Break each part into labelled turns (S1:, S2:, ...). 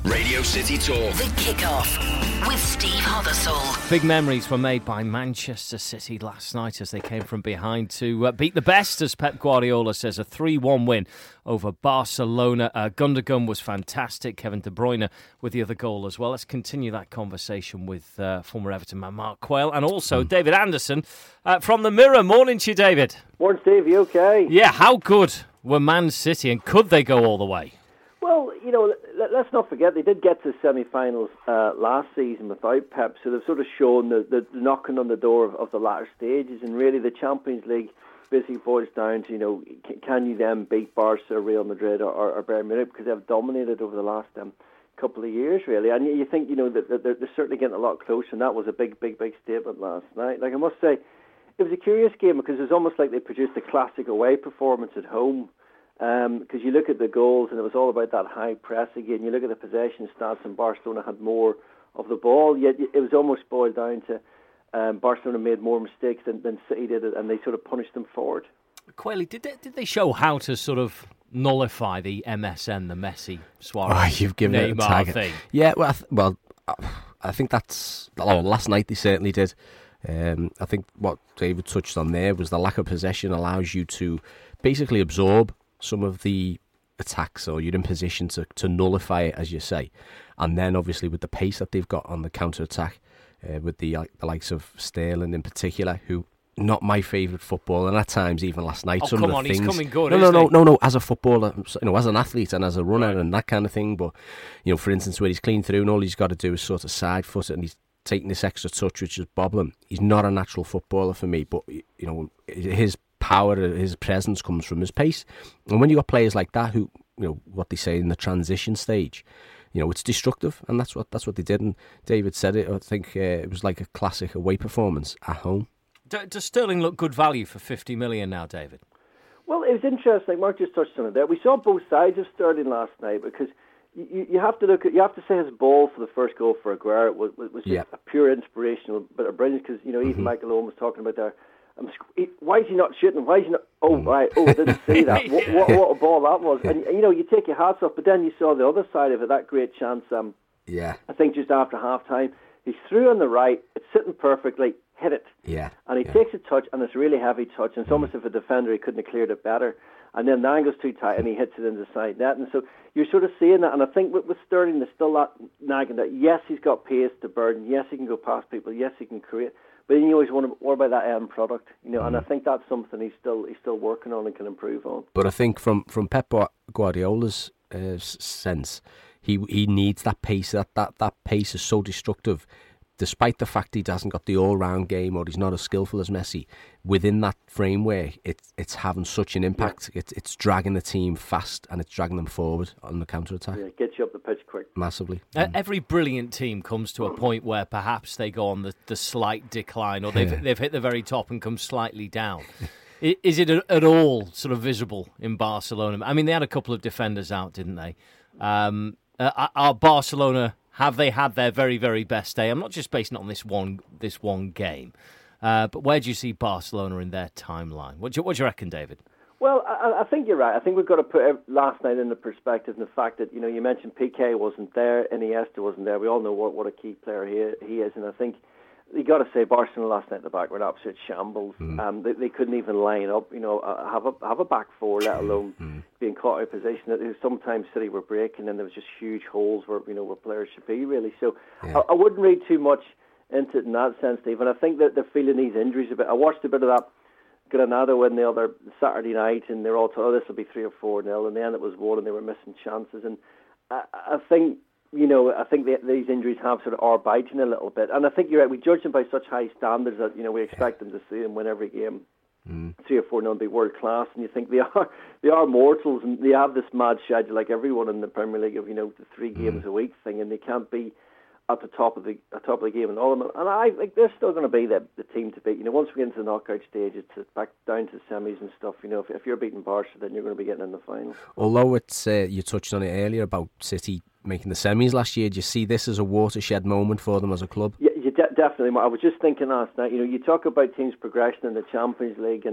S1: Radio City Talk.
S2: The Kickoff with Steve Hothersall.
S3: Big memories were made by Manchester City last night as they came from behind to beat the best, as Pep Guardiola says, a 3-1 win over Barcelona. Gundogan was fantastic. Kevin De Bruyne with the other goal as well. Let's continue that conversation with former Everton man Mark Quayle and also David Anderson from the Mirror. Morning to you, David.
S4: Morning, Steve. You okay?
S3: Yeah, how good were Man City and could they go all the way?
S4: Well, you know, let's not forget they did get to the semi-finals last season without Pep, so they've sort of shown the knocking on the door of the latter stages, and really the Champions League basically boils down to, you know, can you then beat Barca, Real Madrid or Bayern Munich, because they've dominated over the last couple of years, really, and you think, you know, that they're certainly getting a lot closer, and that was a big statement last night. Like, I must say, it was a curious game because it was almost like they produced a classic away performance at home. Because you look at the goals and it was all about that high press again. You look at the possession stats and Barcelona had more of the ball, yet it was almost boiled down to Barcelona made more mistakes than City did, and they sort of punished them forward.
S3: Quayle, did they show how to sort of nullify the MSN, the Messi, Suarez,
S5: you've given
S3: Neymar
S5: it a tag
S3: thing?
S5: Yeah, I think that's... last night they certainly did. I think what David touched on there was the lack of possession allows you to basically absorb some of the attacks, or you're in position to nullify it, as you say. And then obviously with the pace that they've got on the counter-attack, with the likes of Sterling in particular, who not my favourite footballer, and at times even last night some of the things...
S3: he's coming good,
S5: No, as a footballer, you know, as an athlete and as a runner and that kind of thing. But, you know, for instance, where he's clean through and all he's got to do is sort of side foot it, and he's taking this extra touch which is bobbling. He's not a natural footballer for me, but, you know, his power, his presence comes from his pace. And when you got players like that who, you know, what they say in the transition stage, you know, it's destructive, and that's what they did. And David said it. I think it was like a classic away performance at home.
S3: Does Sterling look good value for 50 million now, David?
S4: Well, it was interesting. Mark just touched on it there. We saw both sides of Sterling last night, because you have to say his ball for the first goal for Aguero was just a pure inspirational bit of brilliance, because, you know, even Michael Owen was talking about there. Why is he not shooting? Why is he not? Oh, right. Oh, I didn't see that. What a ball that was. And, you know, you take your hats off, but then you saw the other side of it, that great chance. I think just after half-time, he's through on the right, it's sitting perfectly, hit it.
S5: Yeah.
S4: And he takes a touch, and it's a really heavy touch, and it's almost as if a defender, he couldn't have cleared it better. And then the angle's too tight, and he hits it into the side net. And so you're sort of seeing that. And I think with Sterling, there's still that nagging that, yes, he's got pace to burden. Yes, he can go past people. Yes, he can create. But then you always wonder, what about that end product? You know, and I think that's something he's still working on and can improve on.
S5: But I think from Pep Guardiola's sense, he needs that pace. That pace is so destructive. Despite the fact he hasn't got the all-round game, or he's not as skillful as Messi, within that framework, it's having such an impact. Yeah. It's dragging the team fast, and it's dragging them forward on the counter-attack.
S4: Yeah, it gets you up the pitch quick.
S5: Massively.
S3: Every brilliant team comes to a point where perhaps they go on the slight decline, or they've hit the very top and come slightly down. Is it at all sort of visible in Barcelona? I mean, they had a couple of defenders out, didn't they? Are Barcelona... Have they had their very, very best day? I'm not just basing it on this one game, but where do you see Barcelona in their timeline? What do you reckon, David?
S4: Well, I think you're right. I think we've got to put last night in the perspective, and the fact that, you know, you mentioned Piqué wasn't there, Iniesta wasn't there. We all know what a key player he is, and I think you got to say Barcelona last night at the back were an absolute shambles. They couldn't even line up, you know, have a back four, let alone being caught out of position. That sometimes City were breaking, and there was just huge holes where, you know, where players should be, really. So I wouldn't read too much into it in that sense, Steve. And I think that they're feeling these injuries a bit. I watched a bit of that Granada win the other Saturday night, and they're all told, this will be 3 or 4-0, and then it was 1, and they were missing chances. And I think, you know, these injuries have sort of are biting a little bit. And I think you're right, we judge them by such high standards that, you know, we expect them to see them win every game 3 or 4-0 and be world class. And you think they are mortals, and they have this mad schedule like everyone in the Premier League of, you know, the 3 games a week thing, and they can't be at the top of the game and all of them. And I think they're still going to be the team to beat. You know, once we get into the knockout stages, back down to semis and stuff, you know, if you're beating Barca, then you're going to be getting in the final.
S5: Although it's you touched on it earlier about City making the semis last year, do you see this as a watershed moment for them as a club?
S4: Yeah, definitely. I was just thinking last night, you know, you talk about teams progressing in the Champions League, and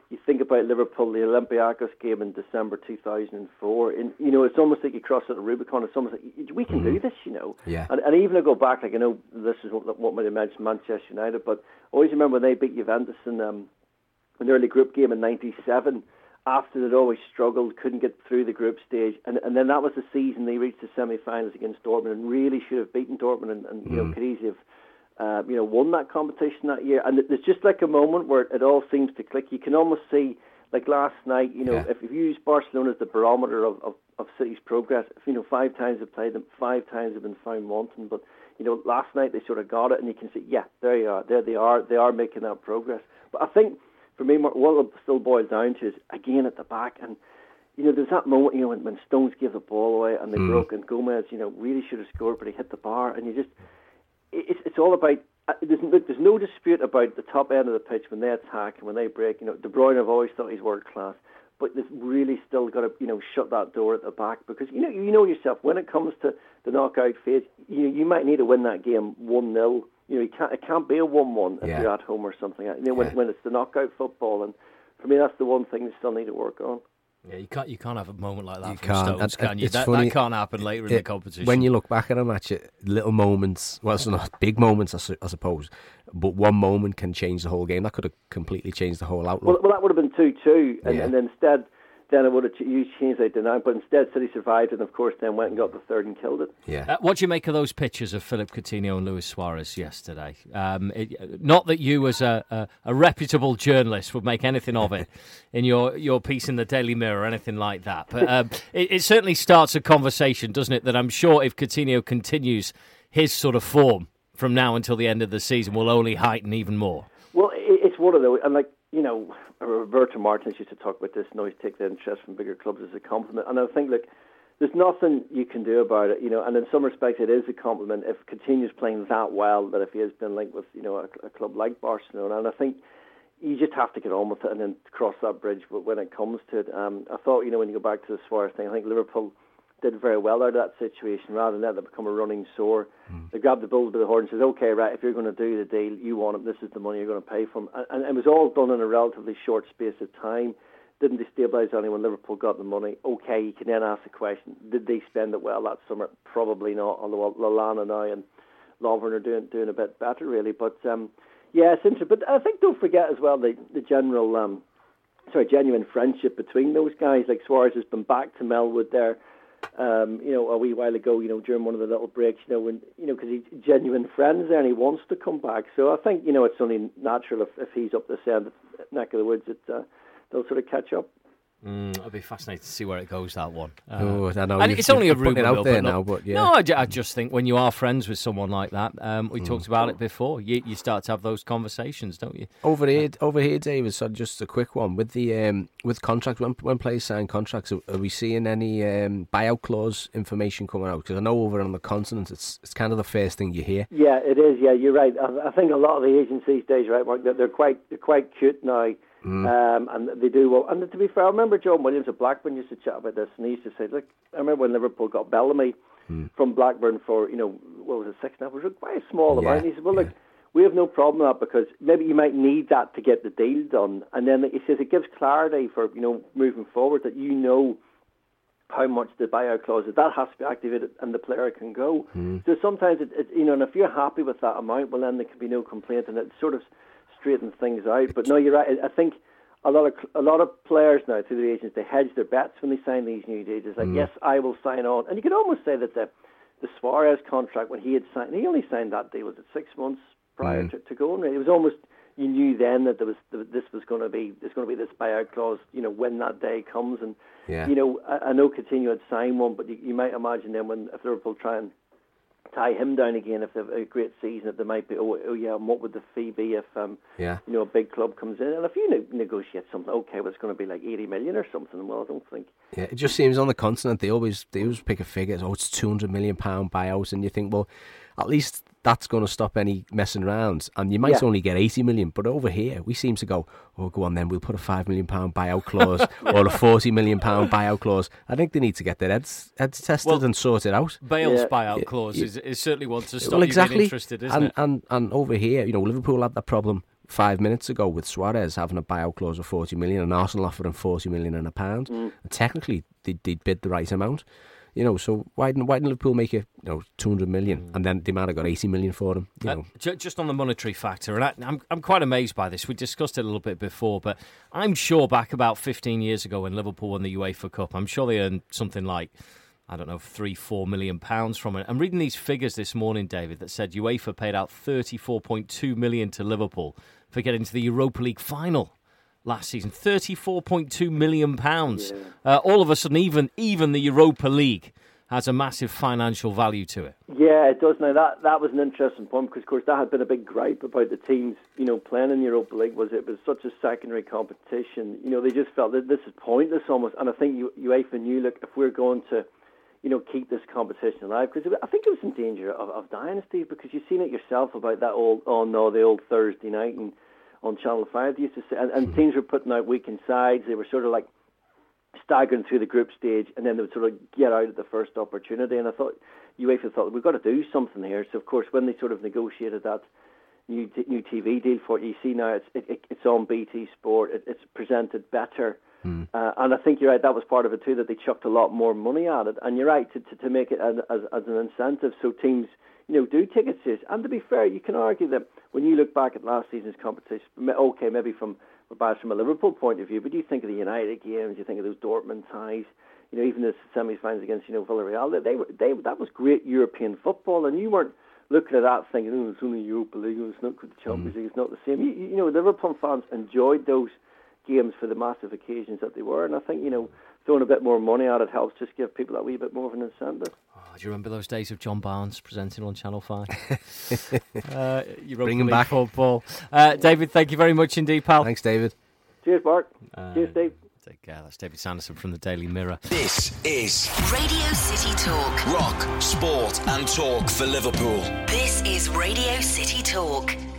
S4: you think about Liverpool, the Olympiacos game in December 2004, and it's almost like you cross at the Rubicon. It's almost like we can do this,
S5: Yeah.
S4: And even I go back, like I know this is what might have mentioned Manchester United, but I always remember when they beat Juventus in an early group game in '97. After they'd always struggled, couldn't get through the group stage, and then that was the season they reached the semi-finals against Dortmund and really should have beaten Dortmund and could easily have won that competition that year. And there's just like a moment where it all seems to click. You can almost see, like last night, if you use Barcelona as the barometer of City's progress, 5 times they've played them, 5 times they've been found wanting, but last night they sort of got it, and you can see, there you are, there they are making that progress. But I think, for me, what it still boils down to is, again, at the back. And, there's that moment, when Stones gave the ball away and they broke, and Gomez, really should have scored, but he hit the bar. And it's all about, there's no dispute about the top end of the pitch when they attack and when they break. De Bruyne, I've always thought he's world class. But they've really still got to, shut that door at the back, because, you know yourself, when it comes to the knockout phase, you might need to win that game 1-0. It can't be a 1-1 if you're at home or something. When it's the knockout football, and for me, that's the one thing they still need to work on.
S3: Yeah, you can't have a moment like that from Stones,
S5: and
S3: can you? That can't happen later in the competition.
S5: When you look back at a match, little moments, well, it's not big moments, I suppose, but one moment can change the whole game. That could have completely changed the whole outlook.
S4: Well, that would have been 2-2, and then instead, then it would have changed that denied. But instead, City survived, and of course, then went and got the third and killed it.
S5: Yeah.
S3: What do you make of those pictures of Philip Coutinho and Luis Suarez yesterday? Not that you, as a reputable journalist, would make anything of it in your piece in the Daily Mirror or anything like that. But it certainly starts a conversation, doesn't it? That I'm sure if Coutinho continues his sort of form from now until the end of the season, will only heighten even more.
S4: Well, it's one of those, and Roberto Martinez used to talk about this and always take the interest from bigger clubs as a compliment. And I think, there's nothing you can do about it, and in some respects it is a compliment if Coutinho's playing that well, that if he has been linked with, a club like Barcelona. And I think you just have to get on with it and then cross that bridge when it comes to it. I thought, when you go back to the Suarez thing, I think Liverpool did very well out of that situation, rather than let it become a running sore. They grabbed the bull by the horn and said, okay, right, if you're going to do the deal, you want it, this is the money you're going to pay for him. And it was all done in a relatively short space of time. Didn't destabilise anyone. Liverpool got the money. Okay, you can then ask the question, did they spend it well that summer? Probably not, although Lallana now and Lovren are doing a bit better, really. But, it's interesting. But I think, don't forget as well, the general, genuine friendship between those guys. Like Suarez has been back to Melwood there, a wee while ago, during one of the little breaks, when, because he's genuine friends there and he wants to come back. So I think, it's only natural if he's up this end, neck of the woods, that they'll sort of catch up.
S3: It'll be fascinating to see where it goes, that one.
S5: I know.
S3: And it's only a rumour
S5: out there now, but yeah.
S3: No, I just think when you are friends with someone like that, we talked about it before, you start to have those conversations, don't you?
S5: Over here, David, so just a quick one. With the with contracts, when players sign contracts, are we seeing any buyout clause information coming out? Because I know over on the continent, it's kind of the first thing you hear.
S4: Yeah, it is. Yeah, you're right. I think a lot of the agents these days, right, Mark, they're quite cute now. And they do well. And to be fair, I remember John Williams of Blackburn used to chat about this, and he used to say, look, I remember when Liverpool got Bellamy from Blackburn for, what was it, 6.5? It was quite a small amount. He said, well, look, we have no problem with that, because maybe you might need that to get the deal done. And then he says it gives clarity for, moving forward, that how much the buyout clause is. That has to be activated and the player can go. So sometimes, and if you're happy with that amount, well, then there can be no complaint, and it sort of straighten things out. But no, you're right. I think a lot of players now, through the agents, they hedge their bets when they sign these new deals. It's like, yes, I will sign on. And you could almost say that the Suarez contract, when he had signed, he only signed that deal, was it 6 months prior to going? It was almost, you knew then that this was going to be, there's going to be this buyout clause, when that day comes. And I know Coutinho had signed one, but you might imagine then if Liverpool try and tie him down again, if they have a great season, that there might be, and what would the fee be if a big club comes in? And if you negotiate something, okay, well, it's going to be like 80 million or something. Well, I don't think.
S5: Yeah, it just seems on the continent they always pick a figure. It's £200 million buyout, and you think, well, at least that's going to stop any messing around, and you might only get 80 million. But over here, we seem to go, go on then, we'll put a £5 million buyout clause or a £40 million buyout clause. I think they need to get their heads tested and sort it out.
S3: Bale's buyout clause is certainly one to stop you being interested, isn't it?
S5: And over here, Liverpool had that problem 5 minutes ago with Suarez having a buyout clause of 40 million and Arsenal offering 40 million and a pound. And technically, they'd bid the right amount. So why didn't Liverpool make it 200 million and then they might have got 80 million for them?
S3: Just on the monetary factor, and I'm quite amazed by this. We discussed it a little bit before, but I'm sure back about 15 years ago when Liverpool won the UEFA Cup, I'm sure they earned something like, I don't know, £3-4 million from it. I'm reading these figures this morning, David, that said UEFA paid out £34.2 million to Liverpool for getting to the Europa League final last season. £34.2 million. All of a sudden, even the Europa League has a massive financial value to it.
S4: Yeah, it does. Now, that was an interesting point because, of course, that had been a big gripe about the teams, playing in the Europa League, was it was such a secondary competition. They just felt that this is pointless almost. And I think UEFA knew, look, if we're going to keep this competition alive, because I think it was in danger of dying, Steve, because you've seen it yourself about that the old Thursday night and on Channel 5, they used to say, and teams were putting out weekend sides. They were sort of like staggering through the group stage, and then they would sort of get out at the first opportunity. And I thought UEFA thought we've got to do something here. So of course, when they sort of negotiated that new TV deal for it, you see now it's on BT Sport. It's presented better. And I think you're right, that was part of it too, that they chucked a lot more money at it. And you're right, to make it as an incentive so teams do take it serious. And to be fair, you can argue that when you look back at last season's competition, okay, maybe from a Liverpool point of view, but you think of the United games, you think of those Dortmund ties, even the semi-finals against Villarreal, that was great European football, and you weren't looking at that thinking, it's only Europa League, it's not the Champions League, it's not the same. Liverpool fans enjoyed those games for the massive occasions that they were, and I think throwing a bit more money at it helps just give people that wee bit more of an incentive.
S3: Do you remember those days of John Barnes presenting on Channel 5?
S5: Bring him back.
S3: Football. David, thank you very much indeed, pal.
S5: Thanks, David.
S4: Cheers, Mark. Cheers, Dave.
S3: Take care. That's David Sanderson from the Daily Mirror.
S2: This is Radio City Talk. Rock, sport and talk for Liverpool. This is Radio City Talk.